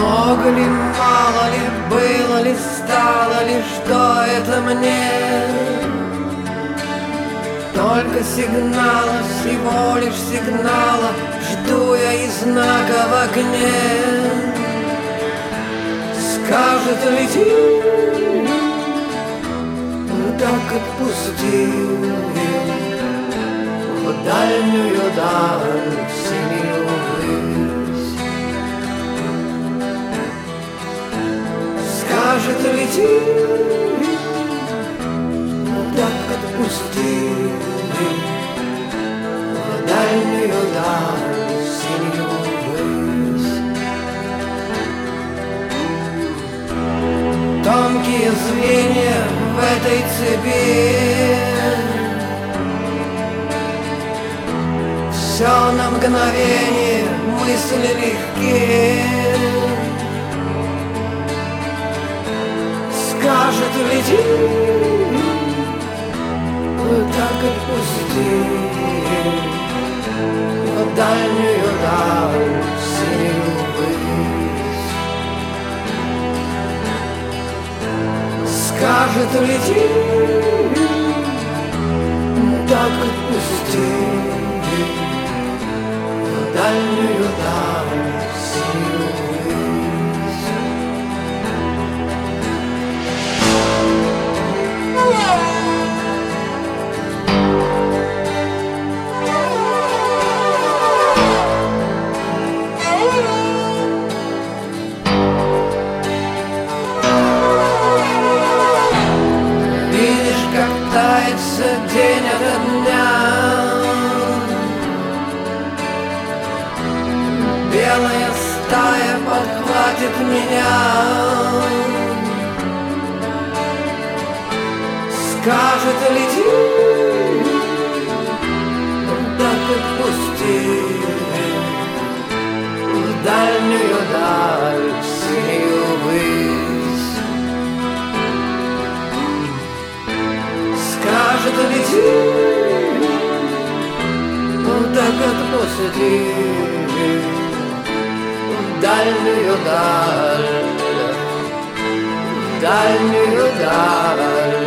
Много ли, мало ли, было ли, стало ли, что это мне? Только сигнала, всего лишь сигнала, жду я и знака в окне. Скажет лети, так отпусти в дальнюю даль, синюю высь. Скажет лети, так отпусти в дальнюю даль, синюю высь. Тонкие звенья в этой цепи, все на мгновение, мысли легкие. Скажет лети, так отпусти в дальнюю даль, синюю высь. Скажет лети, так отпусти в дальнюю даль, синюю высь. Видишь, как тается день ото дня, белая стая подхватит меня. Скажет лети, так отпусти в дальнюю даль, синюю высь. Скажет лети, так отпусти в дальнюю даль, дальнюю даль.